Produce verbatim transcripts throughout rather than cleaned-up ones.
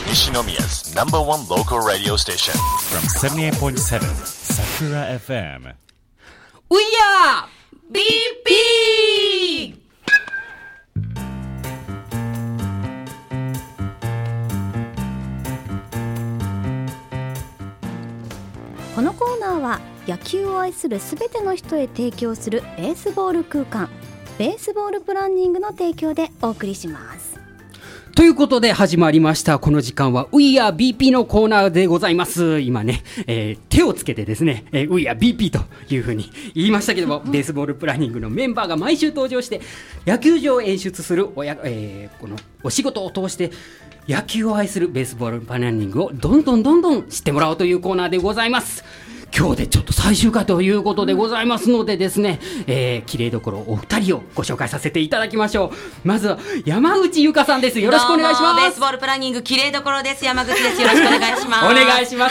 Nishinomiya's number one local radio station from seventy-eight point seven Sakura エフエム. We are ビーピー! このコーナーは野球を愛するすべての人へ提供するベースボール空間、ベースボールプランニングの提供でお送りします。 ということで始まりましたこの時間は We are ビーピー のコーナーでございます。今ね、えー、手をつけてですね、えー、We are ビーピー というふうに言いましたけども、ベースボールプランニングのメンバーが毎週登場して野球場を演出するおや、えー、このお仕事を通して野球を愛するベースボールプランニングをどんどんどんどん知ってもらおうというコーナーでございます。今日でちょっと最終回ということでございますのでですね、えー、綺麗どころお二人をご紹介させていただきましょう。まずは山口ゆかさんです。よろしくお願いします。 ベースボールプランニング綺麗どころです。山口です。よろしくお願いします。 お願いします。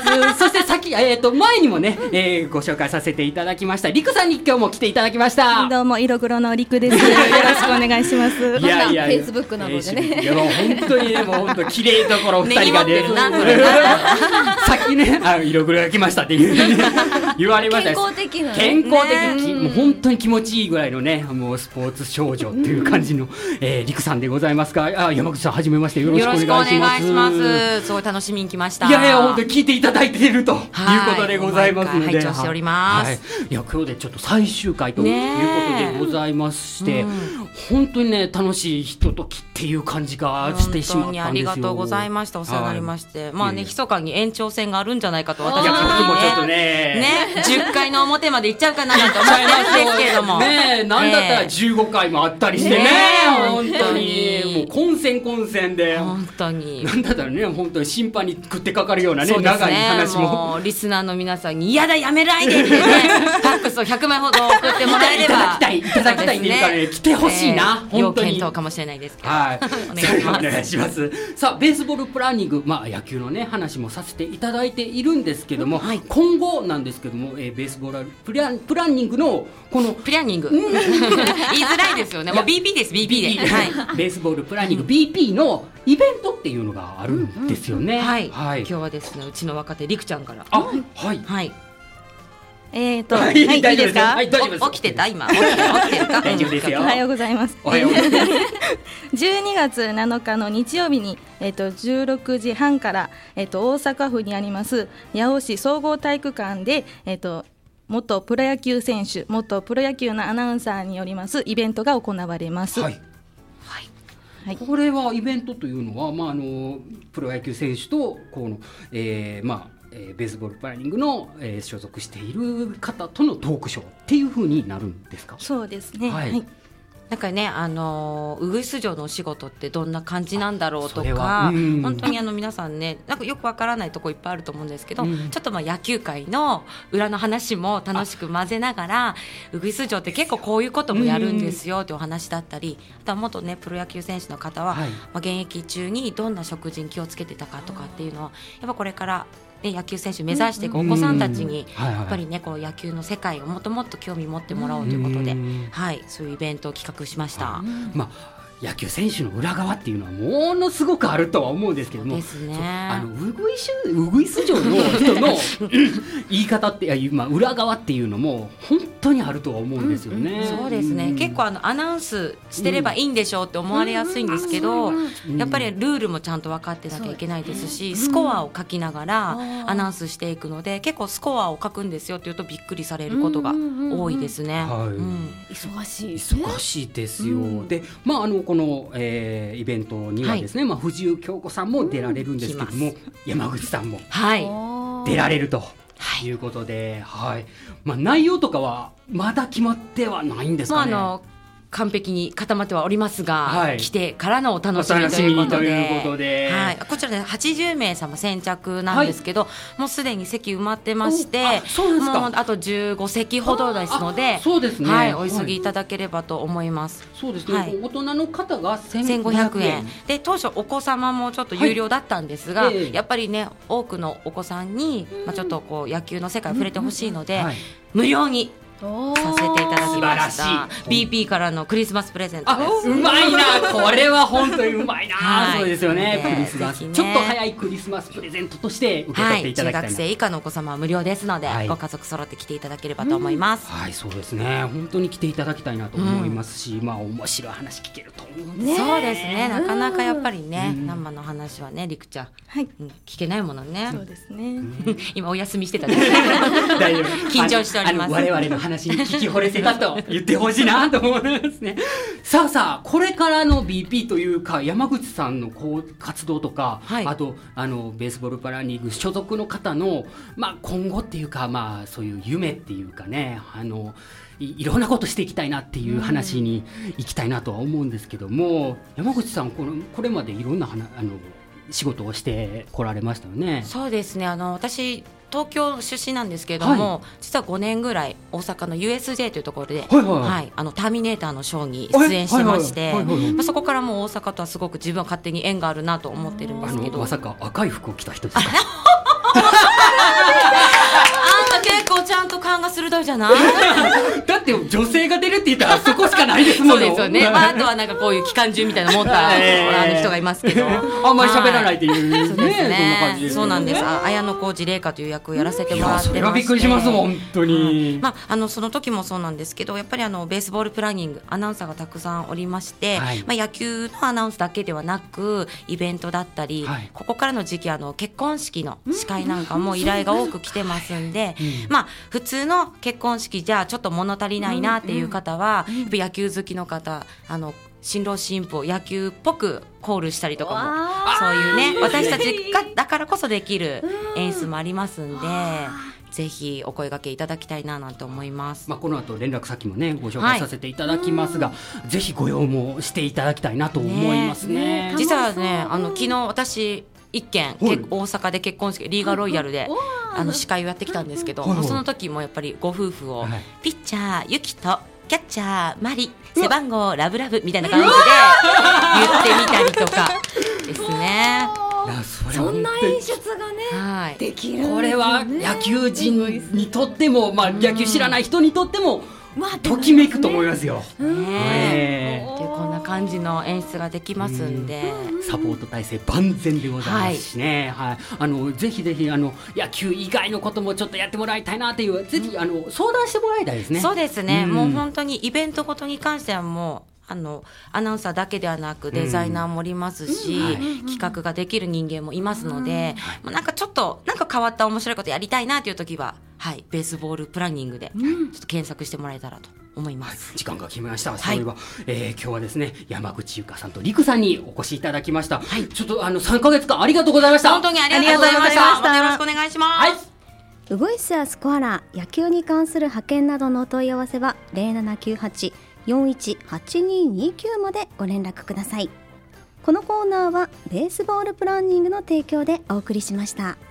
そして先、えー、と前にもね、えー、ご紹介させていただきましたりくさんに今日も来ていただきました。 どうも色黒のりくです。よろしくお願いします。 いやいやフェイスブックなどでね、 いやもう本当にね、もう本当綺麗どころお二人がね、さっきね、あ色黒が来ましたっていう言われ健康的な、ね、 健康的、ね、もう本当に気持ちいいぐらいのね、もうスポーツ少女っていう感じの、えー、りくさんでございますが、あ山口さんはじめまして、よろしくお願いします。 よろしくお願いします。すごい楽しみに来ました。 いやいや本当に聞いていただいているということでございますので、 拝聴しております。 はい、いや今日でちょっと最終回ということでございまして、うん、本当にね楽しいひとときっていう感じがしてしまったんですよ。 本当にありがとうございました。お世話になりまして、はい、まあね密かに延長戦があるんじゃないかと私はね、 もちょっとねねじゅっかいの表まで行っちゃうかななんて思ってるんですけれどもねえ、なんだったらじゅうごかいもあったりしてね、ね本当にもう混戦混戦で本当になんだったらね本当に審判に食ってかかるようなね、 ね長い話ももうリスナーの皆さんに嫌だやめないでってねファックスをひゃくまいほど送ってもらえればいただきたいいただきたいっていうからね、来てほしいな、 えー、 本当に要検討かもしれないですけど、 はい、 お願いします。 お願いします。さあベースボールプランニング、まあ野球のね話もさせていただいているんですけども、はい、今後なんですけども、えー、ベースボールプランプランニングのこのプランニング言いづらいですよね。もう ビーピー です ビーピー で、はい、 ベースボールプランニング ビーピー のイベントっていうのがあるんですよね、うんうん、 はい、はい、今日はですねうちの若手りくちゃんからあ、はい、 はい、 えーと、はい、はい、いいですか？ はい、大丈夫です。 起きてた今起きて起きてるか大丈夫ですよ。 おはようございます。 おはようございます。 じゅうにがつなのかの日曜日に、えーと、じゅうろくじはんから、えーと、大阪府にあります八尾市総合体育館で、えーと元プロ野球選手、元プロ野球のアナウンサーによりますイベントが行われます。 はいはいはい、これはイベントというのは、まあ、あのプロ野球選手とこの、えーまあえー、ベースボールプランニングの、えー、所属している方とのトークショーっていう風になるんですか？ そうですね、はい、はいなんかね、あのー、ウグイス嬢のお仕事ってどんな感じなんだろうとか、本当にあの皆さんね、なんかよくわからないとこいっぱいあると思うんですけど、うん、ちょっとまあ野球界の裏の話も楽しく混ぜながら、ウグイス嬢って結構こういうこともやるんですよってお話だったり、あとは元ねプロ野球選手の方は、はい、まあ、現役中にどんな食事に気をつけてたかとかっていうのはやっぱこれからで野球選手目指していくお子さんたちにやっぱりねこう野球の世界をもっともっと興味持ってもらおうということで、はい、そういうイベントを企画しました。 まあ野球選手の裏側っていうのはものすごくあるとは思うんですけども、 ですね、 あのウグイスウグイス嬢の人の言い方って、まあ、裏側っていうのも本当にあるとは思うんですよね、 うんうん、そうですね、結構あのアナウンスしてればいいんでしょうって思われやすいんですけど、うんうん、やっぱりルールもちゃんと分かってなきゃいけないですし、スコアを書きながらアナウンスしていくので、結構スコアを書くんですよって言うとびっくりされることが多いですね、 はい、うん、 忙しい、 忙しいですよ、うん、で、まああのこの、えー、イベントにはですね、はい、まあ、藤井京子さんも出られるんですけども、うん、山口さんも出られるということで、はいはい、まあ、内容とかはまだ決まってはないんですかね。 まあ、あの完璧に固まってはおりますが、 はい、 来てからのお楽しみということで、 ということで、 はい、こちらではちじゅうめいさま先着なんですけど、はい、もうすでに席埋まってまして、 あ、そうですか、 もうあとじゅうごせきほどですので、 そうですね、 はい、お急ぎいただければと思います。 そうですね、はい、大人の方がせんごひゃくえんで、当初お子様もちょっと有料だったんですが、はい、えー、やっぱりね多くのお子さんに、まあ、ちょっとこう野球の世界に触れてほしいので、はい、無料にさせていただきました。 素晴らしい。 ビーピー からのクリスマスプレゼントです。 あ、うまいな、これは本当にうまいな、 はい、 そうですよね、 でクリスマス、 ね、 ちょっと早いクリスマスプレゼントとして受け取っていただきたいな、 はい、中学生以下のお子様は無料ですので、はい、ご家族揃って来ていただければと思います、 うん、はい、そうですね、本当に来ていただきたいなと思いますし、うん、まあ面白い話聞けると思うんです、ね、 そうですね、なかなかやっぱりね、 うん、 生の話はね、りくちゃん、 はい、 うん、聞けないものね。 そうですね、 今お休みしてたね大丈夫緊張しております。 我々の話に聞き惚れてたと言ってほしいなと思いますねさあさあ、これからの ビーピー というか山口さんのこう活動とか、はい、あとあのベースボールプランニング所属の方の、まあ、今後っていうか、まあ、そういう夢っていうかね、あの い, いろんなことしていきたいなっていう話に行きたいなとは思うんですけども、山口さんこのこれまでいろんな話あの仕事をしてこられましたよね。 そうですね、あの私東京出身なんですけれども、はい、実はごねんぐらい大阪の ユーエスジェー というところで、はいはいはい、あのターミネーターのショーに出演してまして、まあ、そこからもう大阪とはすごく自分は勝手に縁があるなと思ってるんですけど。 まさか赤い服を着た人ですかあんた結構ちゃんと勘が鋭いじゃないだって女性が出るって言ったらそこしかないですもん。 そうですよね、まあ、あとはなんかこういう機関銃みたいな持ったあの人がいますけどあんまり喋らないっていう、ね、 そうですね、 そんな感じで、 そうなんです。綾小路麗華という役をやらせてもらってまして、 それはびっくりします本当に、 うん、まあ、あのその時もそうなんですけど、やっぱりあのベースボールプランニングアナウンサーがたくさんおりまして、はい、まあ、野球のアナウンスだけではなくイベントだったり、はい、ここからの時期あの結婚式の司会なんかも依頼が多く来てますんで、うん、まあ、普通の結婚式じゃちょっと物足りないなっていう方は、やっぱ野球好きの方、あの新郎新婦を野球っぽくコールしたりとかも、そういうね、私たちがだからこそできる演出もありますんで、ぜひお声掛けいただきたいななんて思います。 まあ、この後連絡先もねご紹介させていただきますが、はい、ぜひご用もしていただきたいなと思いますね。 ね、実はね、あの昨日私一件、はい、大阪で結婚式リーガロイヤルで、あの司会をやってきたんですけど、はいはい、その時もやっぱりご夫婦を、はい、ピッチャーユキとキャッチャーマリ背番号ラブラブみたいな感じで言ってみたりとかですね。 そんな演出がね、はい、できるんですね。 これは野球人にとっても、まあ、野球知らない人にとっても、まあ、ときめくと思いますよ。 ねねー、こんな感じの演出ができますんで、 サポート体制万全でございますしね、はいはい、あのぜひぜひあの野球以外のこともちょっとやってもらいたいなという、ぜひあの相談してもらいたいですね。 そうですね、うん、もう本当にイベントごとに関してはもうあのアナウンサーだけではなくデザイナーもおりますし、うん、はい、企画ができる人間もいますので、うん、なんかちょっとなんか変わった面白いことやりたいなという時は、はい、ベースボールプランニングでちょっと検索してもらえたらと思います、 はい、時間が決めました。それは、はい、えー、今日はですね山口由佳さんと陸さんにお越しいただきました、はい、ちょっとあのさんかげつかんありがとうございました。 本当にありがとうございました。またよろしくお願いします、はい。 ウグイスやスコアラ野球に関する派遣などのお問い合わせは ゼロななきゅうはち よんいちはちににきゅう までご連絡ください。このコーナーはベースボールプランニングの提供でお送りしました。